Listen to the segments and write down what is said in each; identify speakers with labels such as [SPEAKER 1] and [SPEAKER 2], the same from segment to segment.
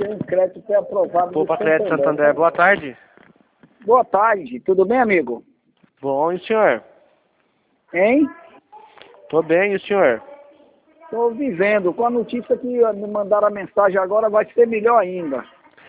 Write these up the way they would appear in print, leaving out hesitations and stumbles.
[SPEAKER 1] tem um crédito pré-aprovado do
[SPEAKER 2] Poupa Crédito Santander, boa tarde.
[SPEAKER 1] Boa tarde, tudo bem, amigo?
[SPEAKER 2] Bom, e o senhor?
[SPEAKER 1] Hein?
[SPEAKER 2] Tô bem, e o senhor?
[SPEAKER 1] Estou vivendo. Com a notícia que me mandaram a mensagem agora, vai ser melhor ainda.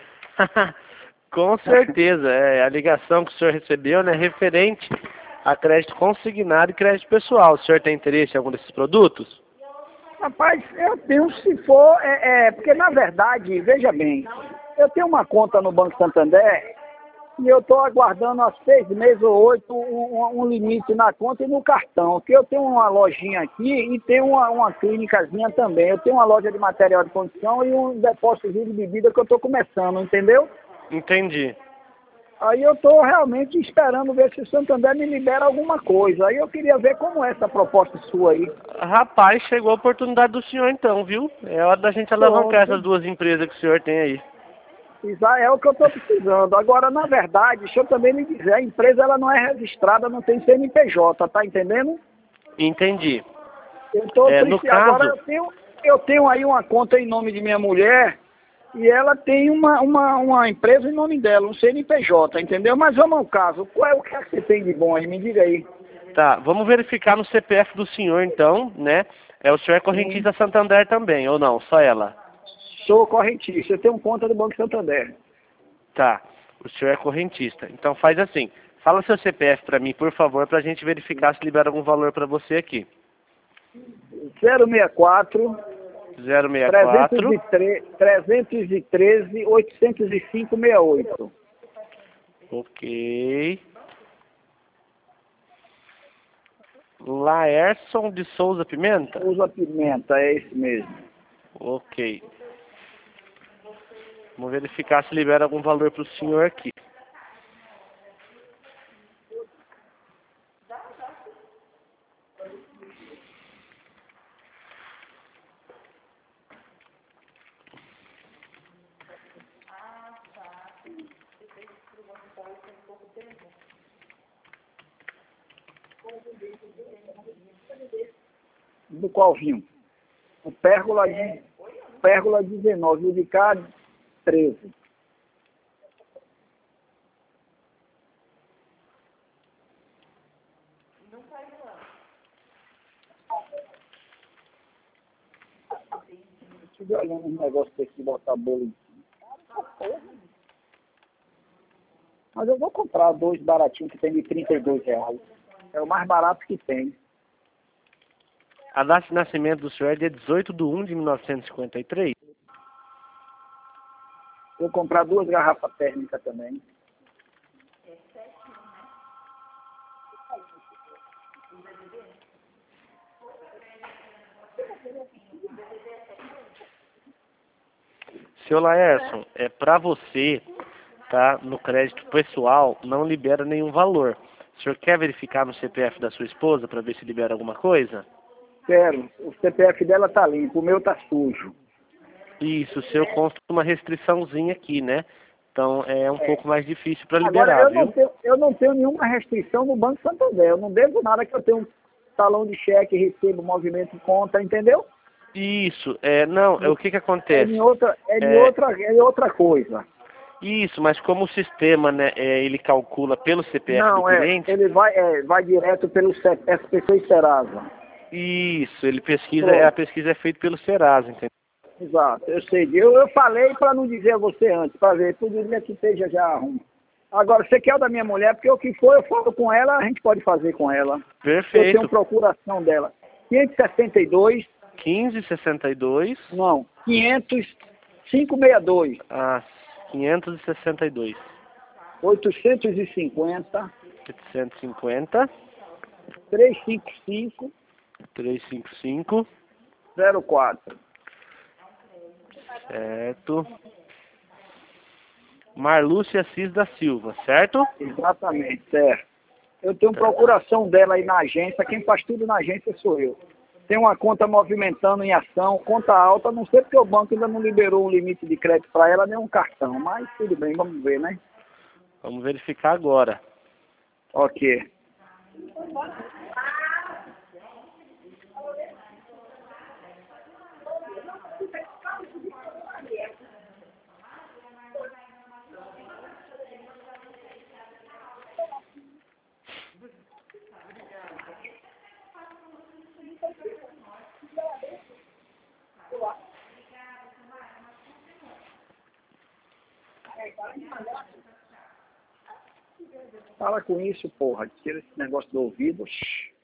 [SPEAKER 2] Com certeza, a ligação que o senhor recebeu, né, referente a crédito consignado e crédito pessoal. O senhor tem interesse em algum desses produtos?
[SPEAKER 1] Rapaz, eu tenho, se for, porque na verdade, veja bem, eu tenho uma conta no Banco Santander e eu estou aguardando há 6 meses ou 8 um limite na conta e no cartão, que eu tenho uma lojinha aqui e tenho uma clínicazinha também. Eu tenho uma loja de material de construção e um depósito de bebida que eu estou começando, entendeu?
[SPEAKER 2] Entendi.
[SPEAKER 1] Aí eu estou realmente esperando ver se o Santander me libera alguma coisa. Aí eu queria ver como é essa proposta sua aí.
[SPEAKER 2] Rapaz, chegou a oportunidade do senhor então, viu? É hora da gente alavancar essas duas empresas que o senhor tem aí.
[SPEAKER 1] É o que eu estou precisando. Agora, na verdade, deixa eu também lhe dizer, a empresa ela não é registrada, não tem CNPJ, tá entendendo?
[SPEAKER 2] Entendi. No
[SPEAKER 1] Agora
[SPEAKER 2] caso...
[SPEAKER 1] eu tenho aí uma conta em nome de minha mulher e ela tem uma empresa em nome dela, um CNPJ, entendeu? Mas vamos ao caso, qual é o que você tem de bom aí? Me diga aí.
[SPEAKER 2] Tá, vamos verificar no CPF do senhor então, né? O senhor é correntista Santander também, ou não? Só ela?
[SPEAKER 1] Sou correntista, eu tenho conta do Banco Santander.
[SPEAKER 2] Tá, o senhor é correntista. Então faz assim, fala seu CPF para mim, por favor, para a gente verificar se libera algum valor para você aqui.
[SPEAKER 1] 064
[SPEAKER 2] 064
[SPEAKER 1] 313 805 68.
[SPEAKER 2] Ok. Laerson de Souza Pimenta?
[SPEAKER 1] Souza Pimenta, é esse mesmo.
[SPEAKER 2] Ok. Vamos verificar se libera algum valor para o senhor aqui.
[SPEAKER 1] Do qual vinho? O Pérgola 19, o de cá 13. Estive olhando um negócio desse botar bolo em cima. Mas eu vou comprar 2 baratinhos que tem de R$ 32. É o mais barato que tem.
[SPEAKER 2] A data de nascimento do senhor é dia 18/1/1953?
[SPEAKER 1] Vou comprar 2 garrafas térmicas também.
[SPEAKER 2] Seu Laerson, para você, tá, no crédito pessoal, não libera nenhum valor. O senhor quer verificar no CPF da sua esposa para ver se libera alguma coisa?
[SPEAKER 1] Quero. O CPF dela tá limpo, o meu tá sujo.
[SPEAKER 2] Isso, o seu consta uma restriçãozinha aqui, né? Então é um pouco mais difícil para
[SPEAKER 1] Agora,
[SPEAKER 2] liberar, viu?
[SPEAKER 1] eu não tenho nenhuma restrição no Banco Santander. Eu não devo nada que eu tenho um talão de cheque, recebo, movimento de conta, entendeu?
[SPEAKER 2] Isso, não, o que acontece?
[SPEAKER 1] É outra coisa.
[SPEAKER 2] Isso, mas como o sistema, né, ele calcula pelo CPF do
[SPEAKER 1] Não,
[SPEAKER 2] cliente,
[SPEAKER 1] ele vai direto pelo SPC e Serasa.
[SPEAKER 2] isso, ele pesquisa, a
[SPEAKER 1] Pronto.
[SPEAKER 2] pesquisa é feita pelo Serasa, entendeu?
[SPEAKER 1] Exato, eu sei. Eu falei para não dizer a você antes, para ver, tudo dia que esteja já arruma. Agora, você quer o da minha mulher, porque o que for eu falo com ela, a gente pode fazer com ela. Eu
[SPEAKER 2] Perfeito.
[SPEAKER 1] tenho procuração dela. 562.
[SPEAKER 2] 1562.
[SPEAKER 1] Não, 562.
[SPEAKER 2] 562.
[SPEAKER 1] 850.
[SPEAKER 2] 750.
[SPEAKER 1] 355.
[SPEAKER 2] 355.
[SPEAKER 1] 04.
[SPEAKER 2] Certo. Marlúcia Assis da Silva, certo?
[SPEAKER 1] Exatamente, certo. Eu tenho procuração dela aí na agência, quem faz tudo na agência sou eu. Tem uma conta movimentando em ação, conta alta, não sei porque o banco ainda não liberou um limite de crédito para ela, nem um cartão, mas tudo bem, vamos ver, né?
[SPEAKER 2] Vamos verificar agora.
[SPEAKER 1] Ok. Para com isso, porra. Tira esse negócio do ouvido. Shhh.